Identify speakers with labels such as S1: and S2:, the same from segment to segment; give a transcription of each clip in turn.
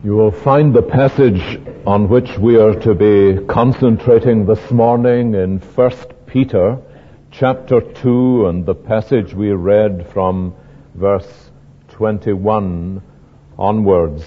S1: You will find the passage on which we are to be concentrating this morning in 1 Peter chapter 2 and the passage we read from verse 21 onwards.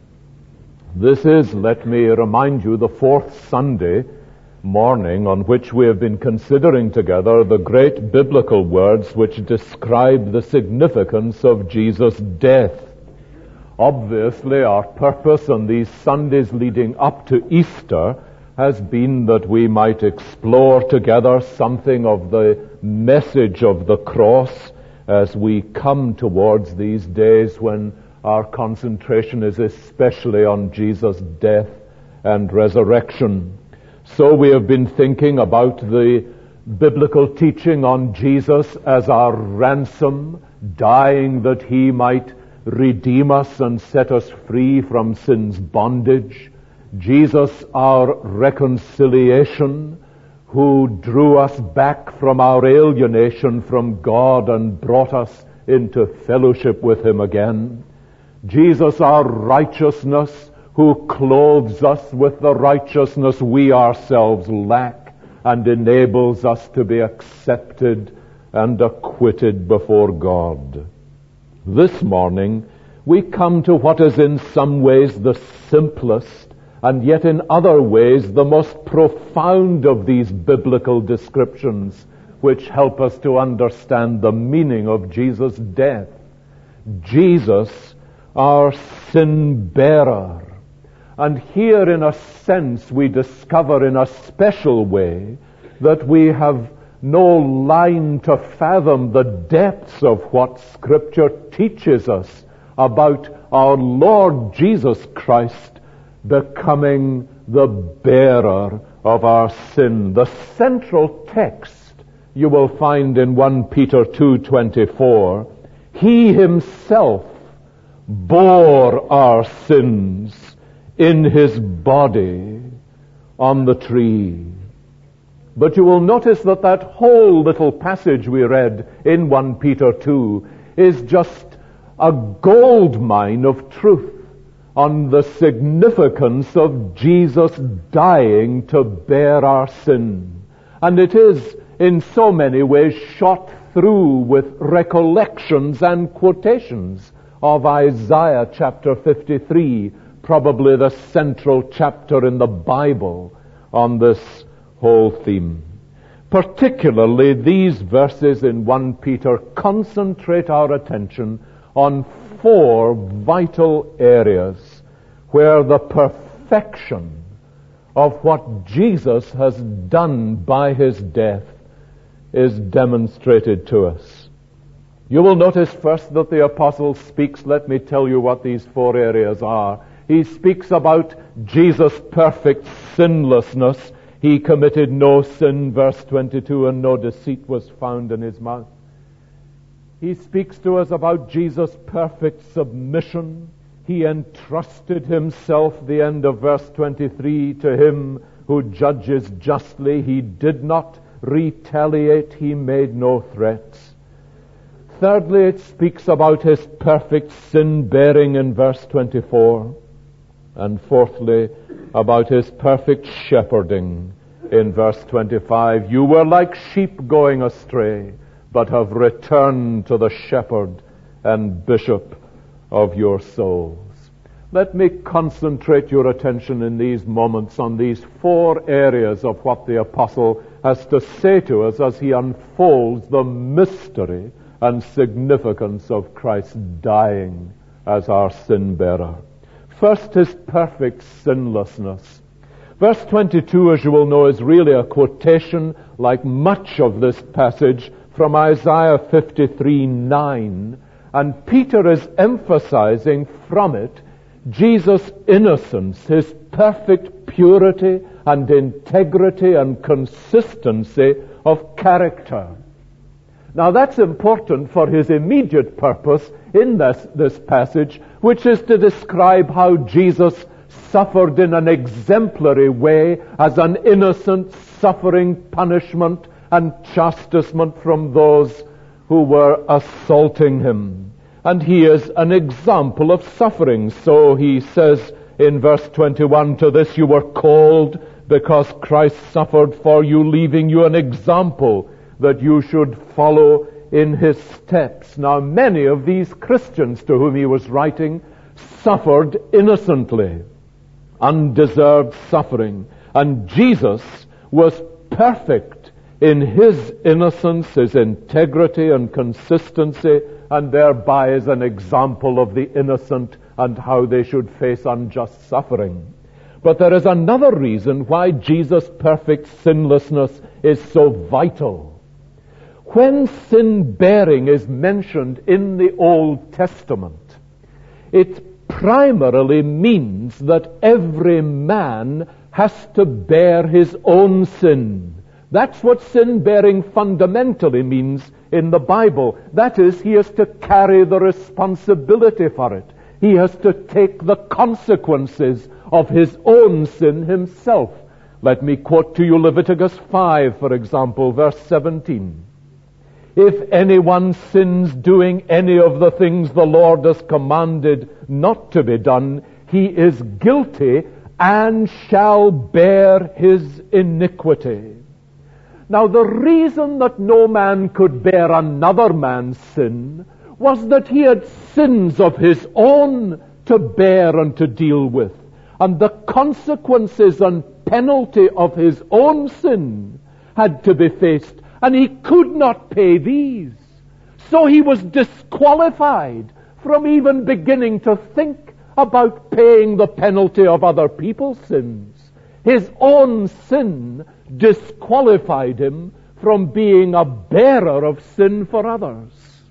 S1: This is, let me remind you, the fourth Sunday morning on which we have been considering together the great biblical words which describe the significance of Jesus' death. Obviously, our purpose on these Sundays leading up to Easter has been that we might explore together something of the message of the cross as we come towards these days when our concentration is especially on Jesus' death and resurrection. So we have been thinking about the biblical teaching on Jesus as our ransom, dying that he might redeem us and set us free from sin's bondage. Jesus, our reconciliation, who drew us back from our alienation from God and brought us into fellowship with him again. Jesus, our righteousness, who clothes us with the righteousness we ourselves lack and enables us to be accepted and acquitted before God. This morning, we come to what is in some ways the simplest and yet in other ways the most profound of these biblical descriptions which help us to understand the meaning of Jesus' death. Jesus, our sin bearer. And here in a sense we discover in a special way that we have no line to fathom the depths of what Scripture teaches us about our Lord Jesus Christ becoming the bearer of our sin. The central text you will find in 1 Peter 2:24. He himself bore our sins in his body on the tree. But you will notice that that whole little passage we read in 1 Peter 2 is just a gold mine of truth on the significance of Jesus dying to bear our sin. And it is in so many ways shot through with recollections and quotations of Isaiah chapter 53, probably the central chapter in the Bible on this whole theme. Particularly these verses in 1 Peter concentrate our attention on four vital areas where the perfection of what Jesus has done by his death is demonstrated to us. You will notice first that the apostle speaks, let me tell you what these four areas are. He speaks about Jesus' perfect sinlessness. He committed no sin, verse 22, and no deceit was found in his mouth. He speaks to us about Jesus' perfect submission. He entrusted himself, the end of verse 23, to him who judges justly. He did not retaliate. He made no threats. Thirdly, it speaks about his perfect sin-bearing in verse 24. And fourthly, about his perfect shepherding in verse 25. You were like sheep going astray, but have returned to the shepherd and bishop of your souls. Let me concentrate your attention in these moments on these four areas of what the apostle has to say to us as he unfolds the mystery and significance of Christ dying as our sin bearer. First, his perfect sinlessness. Verse 22, as you will know, is really a quotation, like much of this passage, from Isaiah 53:9. And Peter is emphasizing from it Jesus' innocence, his perfect purity and integrity and consistency of character. Now that's important for his immediate purpose in this passage, which is to describe how Jesus suffered in an exemplary way as an innocent, suffering punishment and chastisement from those who were assaulting him. And he is an example of suffering. So he says in verse 21, to this you were called, because Christ suffered for you, leaving you an example that you should follow in his steps. Now, many of these Christians to whom he was writing suffered innocently, undeserved suffering. And Jesus was perfect in his innocence, his integrity and consistency, and thereby is an example of the innocent and how they should face unjust suffering. But there is another reason why Jesus' perfect sinlessness is so vital. When sin-bearing is mentioned in the Old Testament, it primarily means that every man has to bear his own sin. That's what sin-bearing fundamentally means in the Bible. That is, he has to carry the responsibility for it. He has to take the consequences of his own sin himself. Let me quote to you Leviticus 5, for example, verse 17. If anyone sins doing any of the things the Lord has commanded not to be done, he is guilty and shall bear his iniquity. Now, the reason that no man could bear another man's sin was that he had sins of his own to bear and to deal with. And the consequences and penalty of his own sin had to be faced, and he could not pay these. So he was disqualified from even beginning to think about paying the penalty of other people's sins. His own sin disqualified him from being a bearer of sin for others.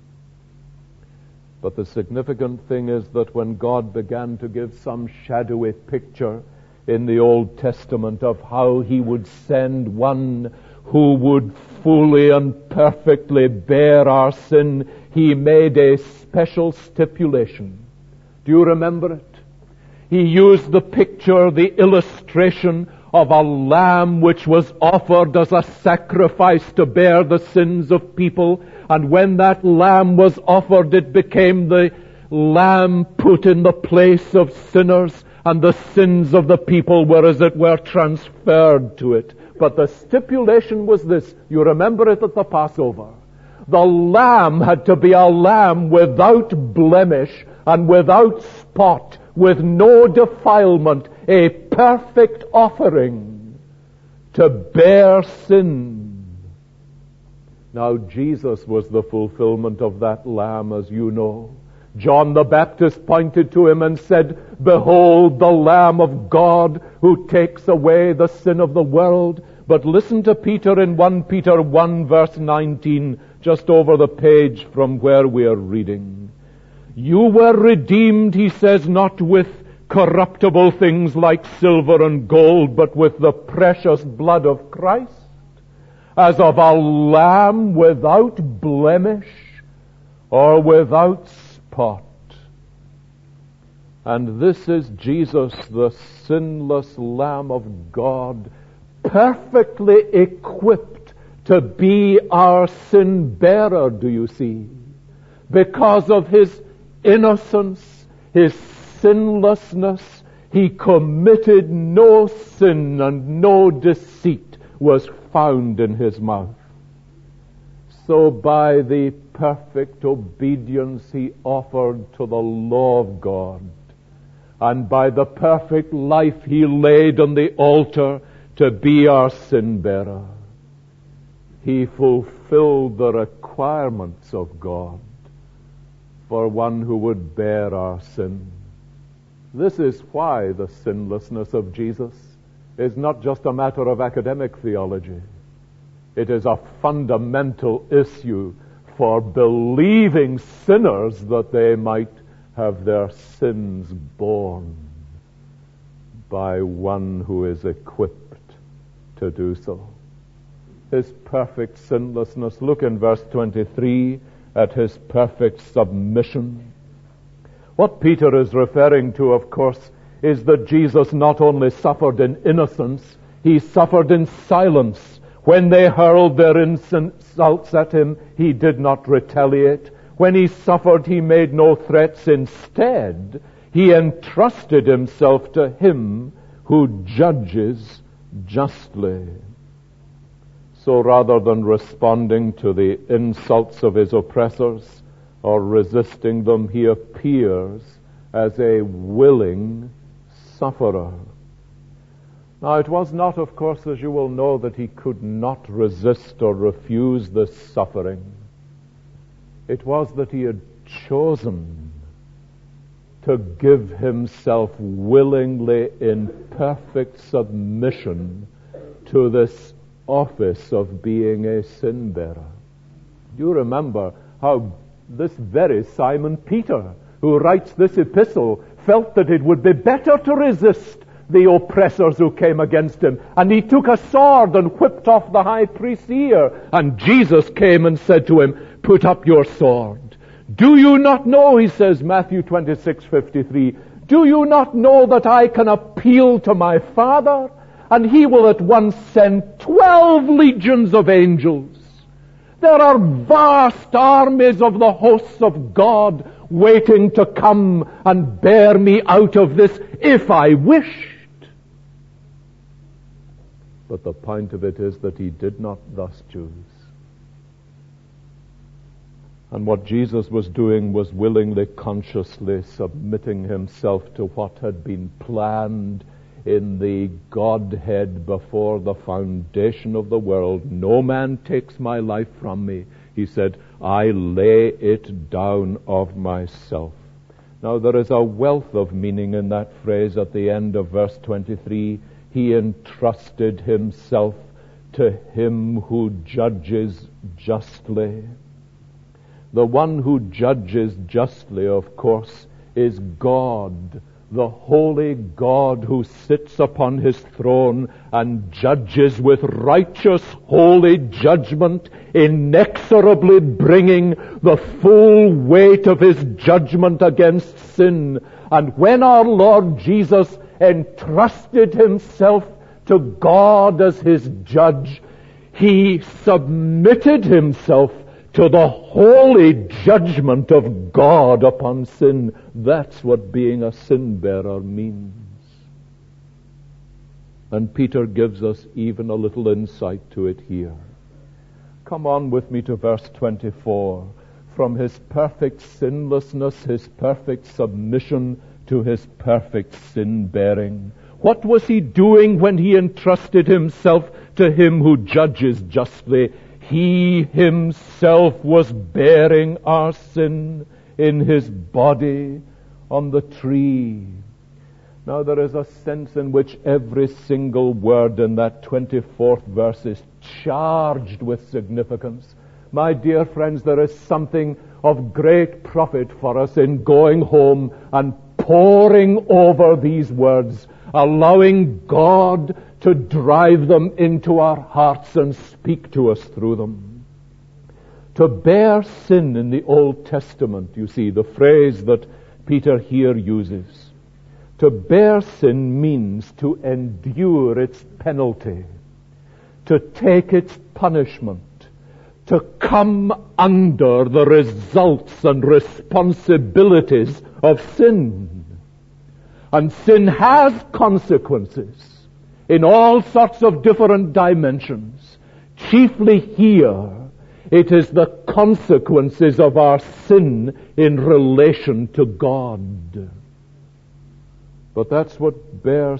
S1: But the significant thing is that when God began to give some shadowy picture in the Old Testament of how he would send one who would fully and perfectly bear our sin, he made a special stipulation. Do you remember it? He used the picture, the illustration of a lamb which was offered as a sacrifice to bear the sins of people. And when that lamb was offered, it became the lamb put in the place of sinners, and the sins of the people were, as it were, transferred to it. But the stipulation was this. You remember it at the Passover. The lamb had to be a lamb without blemish and without spot, with no defilement, a perfect offering to bear sin. Now, Jesus was the fulfillment of that lamb, as you know. John the Baptist pointed to him and said, "Behold the Lamb of God who takes away the sin of the world." But listen to Peter in 1 Peter 1 verse 19, just over the page from where we are reading. "You were redeemed," he says, "not with corruptible things like silver and gold, but with the precious blood of Christ, as of a lamb without blemish or without spot." And this is Jesus, the sinless Lamb of God, perfectly equipped to be our sin bearer, do you see? Because of his innocence, his sinlessness, he committed no sin, and no deceit was found in his mouth. So by the perfect obedience he offered to the law of God, and by the perfect life he laid on the altar to be our sin bearer, he fulfilled the requirements of God for one who would bear our sin. This is why the sinlessness of Jesus is not just a matter of academic theology. It is a fundamental issue for believing sinners that they might have their sins borne by one who is equipped to do so. His perfect sinlessness. Look in verse 23 at his perfect submission. What Peter is referring to, of course, is that Jesus not only suffered in innocence, he suffered in silence. When they hurled their insults at him, he did not retaliate. When he suffered, he made no threats. Instead, He entrusted himself to him who judges justly. So rather than responding to the insults of his oppressors or resisting them, he appears as a willing sufferer. Now, it was not, of course, as you will know, that he could not resist or refuse this suffering. It was that he had chosen to give himself willingly in perfect submission to this office of being a sin bearer. Do you remember how this very Simon Peter, who writes this epistle, felt that it would be better to resist the oppressors who came against him, and he took a sword and whipped off the high priest's ear, and Jesus came and said to him, "Put up your sword. Do you not know," he says, Matthew 26:53, "do you not know that I can appeal to my Father, and he will at once send 12 legions of angels? There are vast armies of the hosts of God waiting to come and bear me out of this if I wished." But the point of it is that he did not thus choose. And what Jesus was doing was willingly, consciously submitting himself to what had been planned in the Godhead before the foundation of the world. "No man takes my life from me," he said. "I lay it down of myself." Now there is a wealth of meaning in that phrase at the end of verse 23. He entrusted himself to him who judges justly. The one who judges justly, of course, is God, the holy God who sits upon his throne and judges with righteous, holy judgment, inexorably bringing the full weight of his judgment against sin. And when our Lord Jesus entrusted himself to God as his judge, he submitted himself to the holy judgment of God upon sin. That's what being a sin bearer means. And Peter gives us even a little insight to it here. Come on with me to verse 24. From his perfect sinlessness, his perfect submission to his perfect sin bearing. What was he doing when he entrusted himself to him who judges justly? He himself was bearing our sin in his body on the tree. Now there is a sense in which every single word in that 24th verse is charged with significance. My dear friends, there is something of great profit for us in going home and poring over these words, allowing God to drive them into our hearts and speak to us through them. To bear sin in the Old Testament, you see, the phrase that Peter here uses. To bear sin means to endure its penalty, to take its punishment, to come under the results and responsibilities of sin. And sin has consequences in all sorts of different dimensions. Chiefly here, it is the consequences of our sin in relation to God. But that's what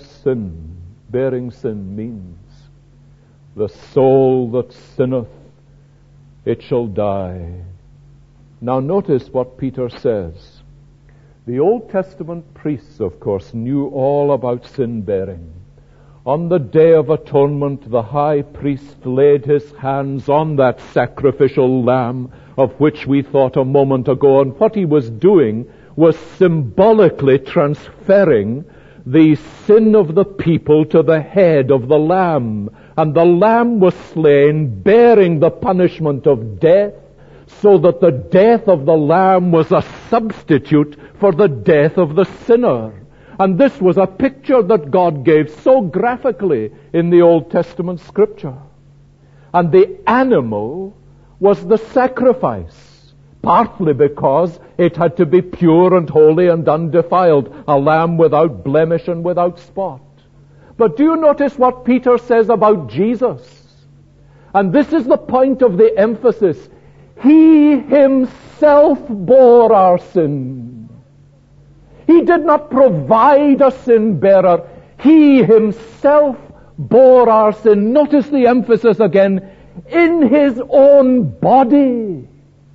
S1: bearing sin means. The soul that sinneth, it shall die. Now notice what Peter says. The Old Testament priests, of course, knew all about sin bearing. On the Day of Atonement, the high priest laid his hands on that sacrificial lamb of which we thought a moment ago, and what he was doing was symbolically transferring the sin of the people to the head of the lamb. And the lamb was slain, bearing the punishment of death, so that the death of the lamb was a substitute for the death of the sinner. And this was a picture that God gave so graphically in the Old Testament Scripture. And the animal was the sacrifice. partly because it had to be pure and holy and undefiled, a lamb without blemish and without spot. But do you notice what Peter says about Jesus? And this is the point of the emphasis. He himself bore our sin. He did not provide a sin bearer. He himself bore our sin. Notice the emphasis again. In his own body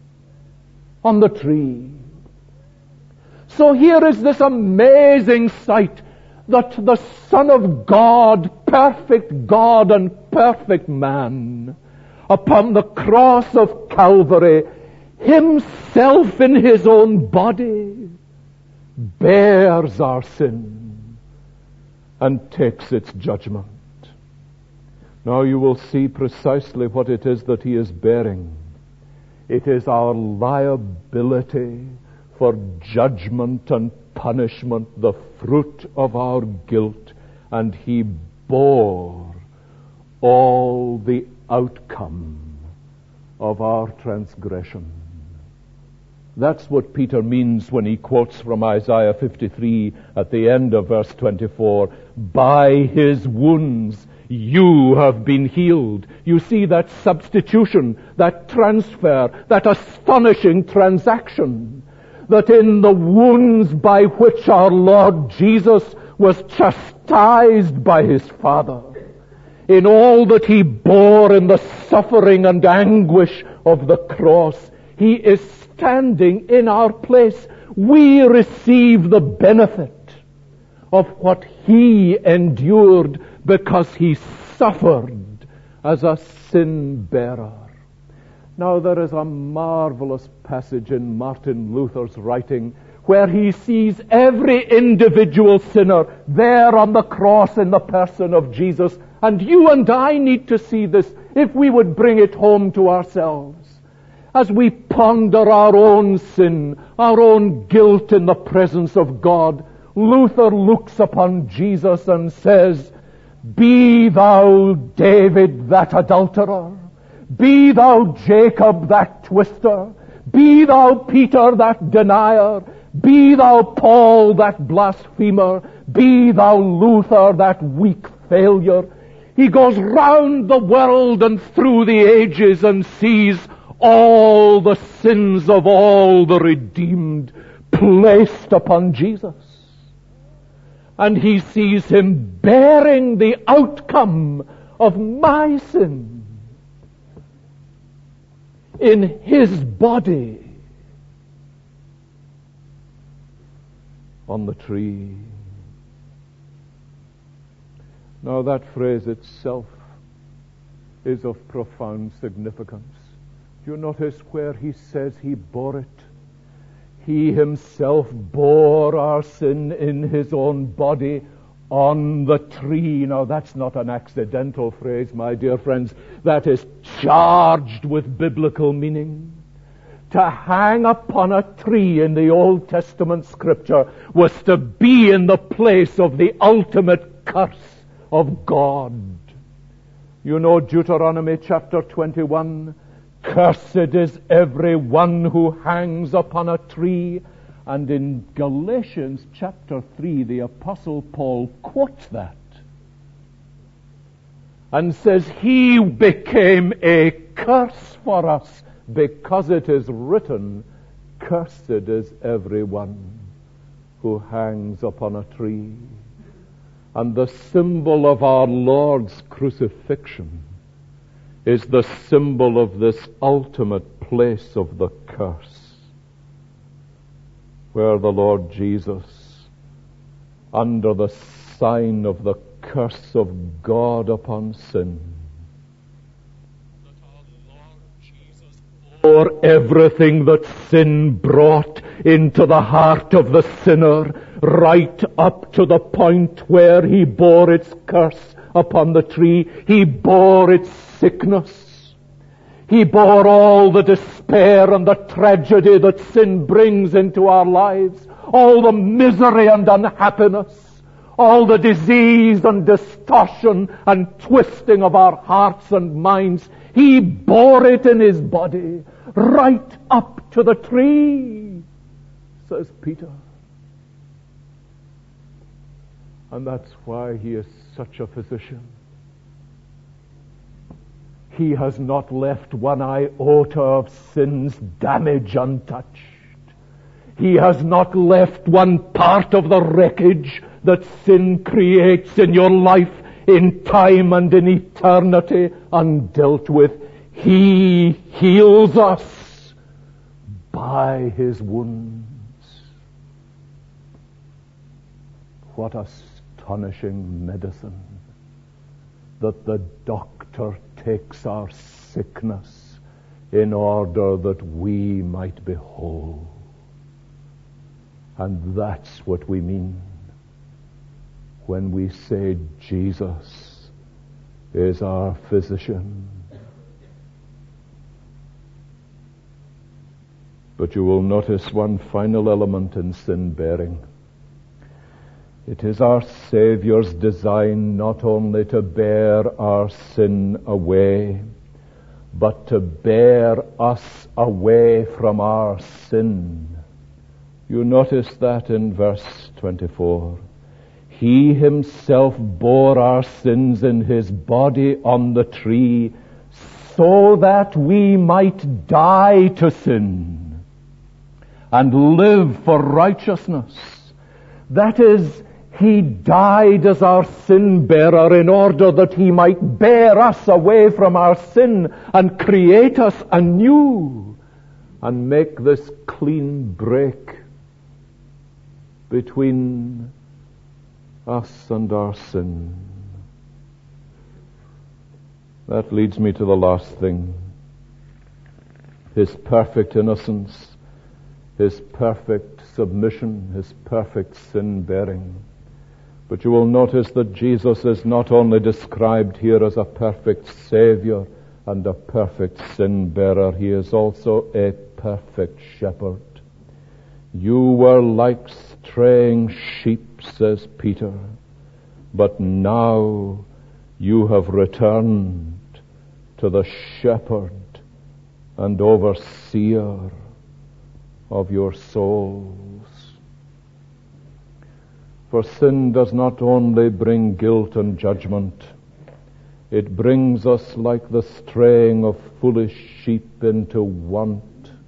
S1: on the tree. So here is this amazing sight that the Son of God, perfect God and perfect man, upon the cross of Calvary, himself in his own body bears our sin and takes its judgment. Now you will see precisely what it is that he is bearing. It is our liability for judgment and punishment, the fruit of our guilt, and he bore all the outcome of our transgression. That's what Peter means when he quotes from Isaiah 53 at the end of verse 24. By his wounds you have been healed. You see that substitution, that transfer, that astonishing transaction. That in the wounds by which our Lord Jesus was chastised by his Father, in all that he bore in the suffering and anguish of the cross, he is standing in our place. We receive the benefit of what he endured because he suffered as a sin bearer. Now there is a marvelous passage in Martin Luther's writing where he sees every individual sinner there on the cross in the person of Jesus. And you and I need to see this if we would bring it home to ourselves. As we ponder our own sin, our own guilt in the presence of God, Luther looks upon Jesus and says, "Be thou David that adulterer, be thou Jacob that twister, be thou Peter that denier, be thou Paul that blasphemer, be thou Luther that weak failure." He goes round the world and through the ages and sees all the sins of all the redeemed placed upon Jesus. And he sees him bearing the outcome of my sin in his body on the tree. Now that phrase itself is of profound significance. Do you notice where he says he bore it? He himself bore our sin in his own body on the tree. Now that's not an accidental phrase, my dear friends. That is charged with biblical meaning. To hang upon a tree in the Old Testament scripture was to be in the place of the ultimate curse of God. You know Deuteronomy chapter 21, "Cursed is every one who hangs upon a tree." And in Galatians chapter 3, the Apostle Paul quotes that and says, "He became a curse for us because it is written, cursed is every one who hangs upon a tree." And the symbol of our Lord's crucifixion is the symbol of this ultimate place of the curse, where the Lord Jesus, under the sign of the curse of God upon sin, bore everything that sin brought into the heart of the sinner, right up to the point where he bore its curse upon the tree. He bore its sickness. He bore all the despair and the tragedy that sin brings into our lives, all the misery and unhappiness,
S2: all the disease and distortion and twisting of our hearts and minds. He bore it in his body, right up to the tree, says Peter. And that's why he is such a physician. He has not left one iota of sin's damage untouched. He has not left one part of the wreckage that sin creates in your life, in time and in eternity, undealt with. He heals us by his wounds. What astonishing medicine that the doctor takes our sickness in order that we might be whole. And that's what we mean when we say Jesus is our physician. But you will notice one final element in sin bearing. It is our Savior's design not only to bear our sin away, but to bear us away from our sin. You notice that in verse 24. He himself bore our sins in his body on the tree, so that we might die to sin and live for righteousness. That is, he died as our sin bearer in order that he might bear us away from our sin and create us anew and make this clean break between us and our sin. That leads me to the last thing. His perfect innocence, his perfect submission, his perfect sin-bearing. But you will notice that Jesus is not only described here as a perfect Savior and a perfect sin-bearer, he is also a perfect shepherd. You were like straying sheep, says Peter, but now you have returned to the shepherd and overseer of your souls. For sin does not only bring guilt and judgment, it brings us like the straying of foolish sheep into want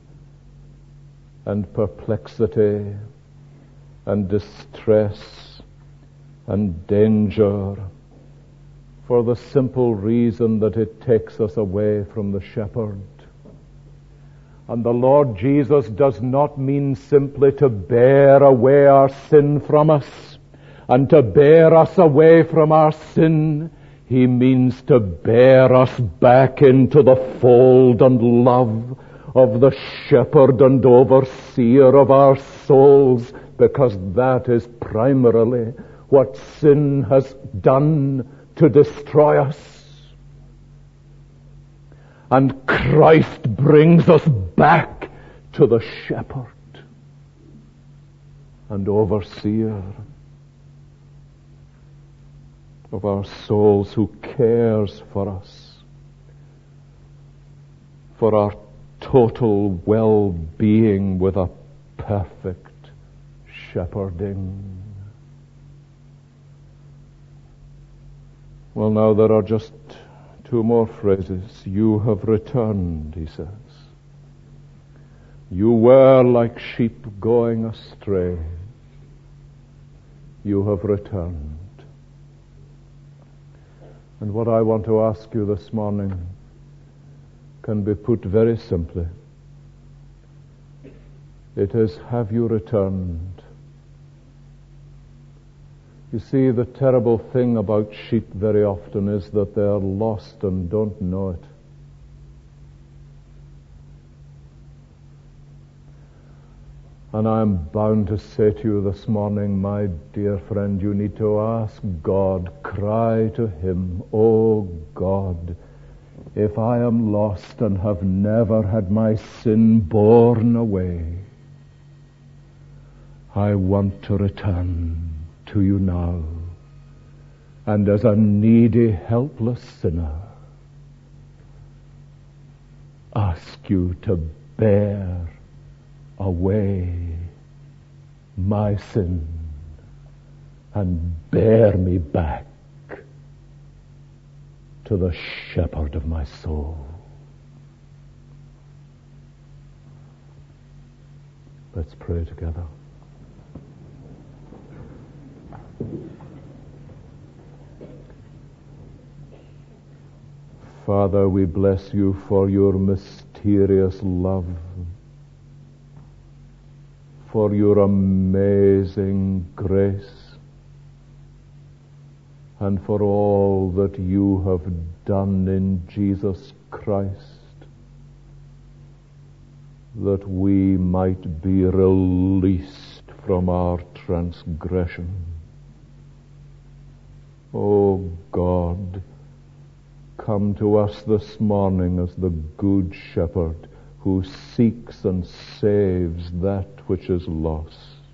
S2: and perplexity and distress and danger, for the simple reason that it takes us away from the shepherd. And the Lord Jesus does not mean simply to bear away our sin from us and to bear us away from our sin. He means to bear us back into the fold and love of the shepherd and overseer of our souls, because that is primarily what sin has done to destroy us. And Christ brings us back to the shepherd and overseer of our souls, who cares for us, for our total well-being with a perfect shepherding. Well, now there are just two more phrases. You have returned, he says. You were like sheep going astray. You have returned. And what I want to ask you this morning can be put very simply. It is, have you returned? You see, the terrible thing about sheep very often is that they are lost and don't know it. And I'm bound to say to you this morning, my dear friend, you need to ask God, cry to him, oh God, if I am lost and have never had my sin borne away, I want to return to you now. and as a needy, helpless sinner, ask you to bear away my sin and bear me back to the shepherd of my soul. Let's pray together. Father, we bless you for your mysterious love, for your amazing grace, and for all that you have done in Jesus Christ, that we might be released from our transgression. O God, come to us this morning as the Good Shepherd who seeks and saves that which is lost,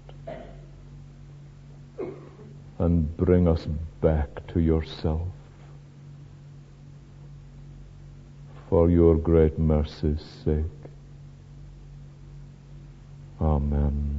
S2: and bring us back to yourself. For your great mercy's sake. Amen.